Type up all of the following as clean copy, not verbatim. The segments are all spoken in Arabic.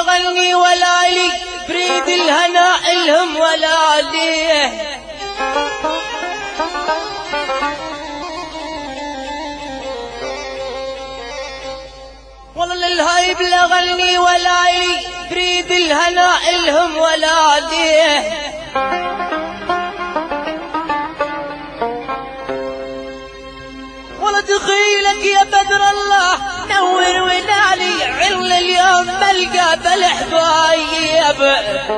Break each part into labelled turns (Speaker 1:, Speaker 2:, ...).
Speaker 1: اغني ولا لي بريد الهنا الهم ولا ليه. والله للهايب لا اغني ولا لي بريد الهنا الهم ولا ليه. والله دخيلك يا بدر الله نور ونالي عل اليوم ملقى بالحبايب.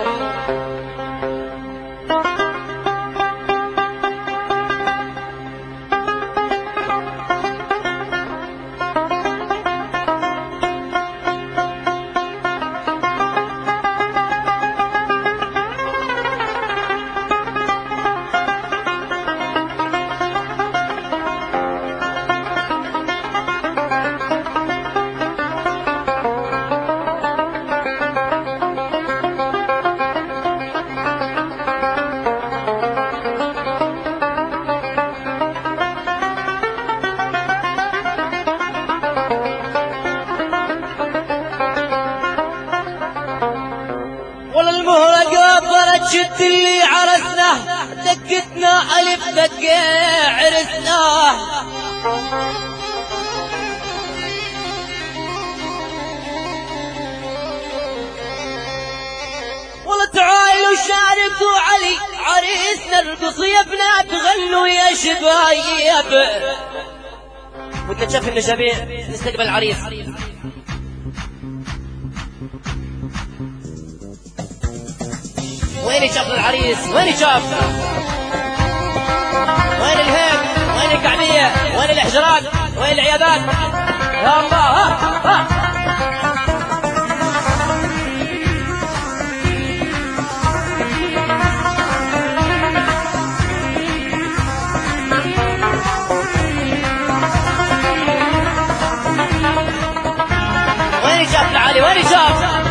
Speaker 1: شد اللي عرسناه دقتنا ألف دقة عرسناه. والله تعالوا شاركوا علي عريسنا ارقص يا بنات غنوا يا شبايب. وتشوف النجابين نستقبل العريس. وين شاف العريس؟ وين شاف؟ وين الهيك؟ وين الكعبية؟ وين الإحجارات؟ وين العيادات؟ يا الله ها. وين شاف العالي؟ وين شاف؟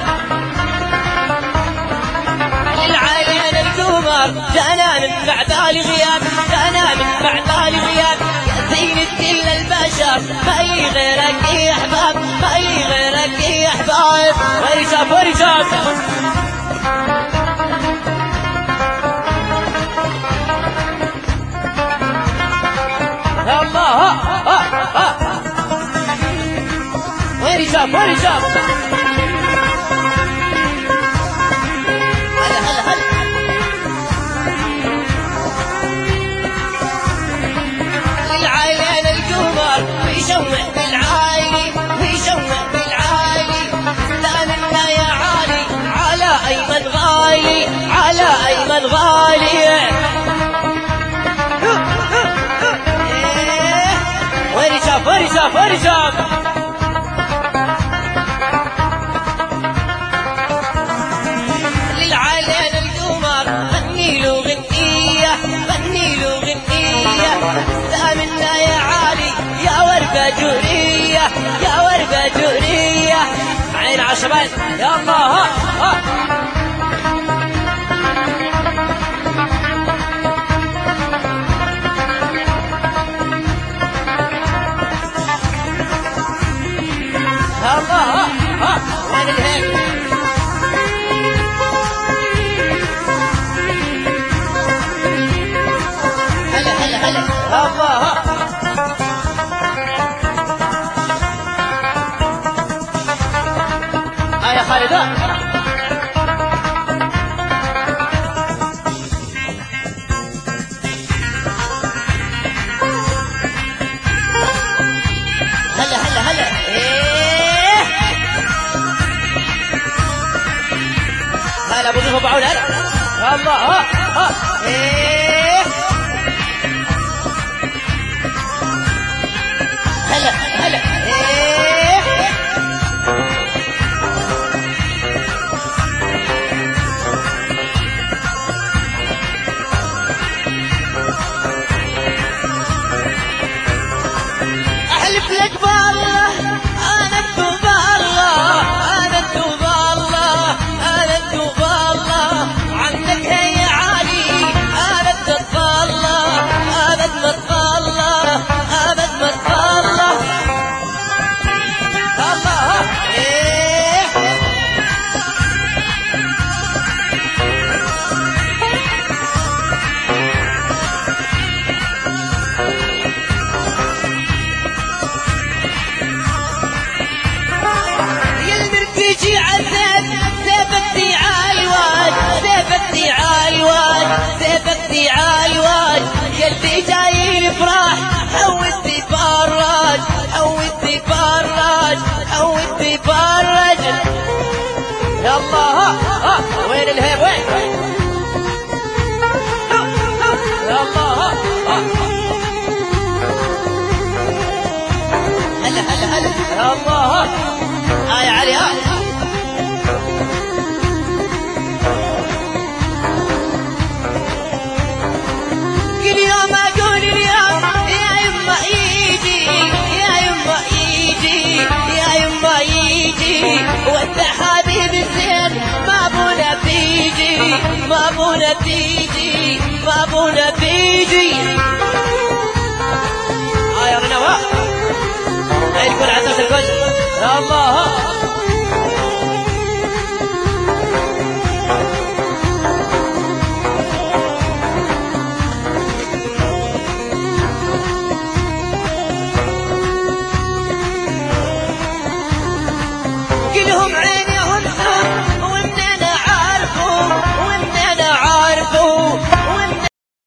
Speaker 1: جانا من بعد غياب، جانا من بعد غياب يا زين كل البشر ما لي غيرك يا احباب، ما لي غيرك يا احباب. وين شاف؟ وين شاف؟ يا الله ها. وين شاف؟ وين شاف؟ ويشوق بالعالي ويشوق بالعالي استاننا يا عالي على أيمن غالي، على أيمن غالي. وين شاف؟ وين شاف؟ وين شاف؟ للعالين القمر غني له غنية، غني له غنية استاننا يا عالي يا وردة جورية، يا وردة جورية. عين عشبان يا الله ها. يا الله ها. وين الهيك؟ هلا هلا هلا يا الله ها. يا خالدان هلا هلا هلا. ايه هلا ابو ضيف بعون هلا يا الله ها. ايه هلا هلا. ايه احلف لك بالله انا التوب الله، انا التوب الله، انا التوب الله عنك يا علي، انا يا علي كل يوم اقول اليوم يا يما يجي يا يما يجي يا يما يجي وانت حبيب الزين ما ابونا بيجي ما ابونا بيجي ما ابونا بيجي يا رنوا هاي الكل عزمت الكل يا الله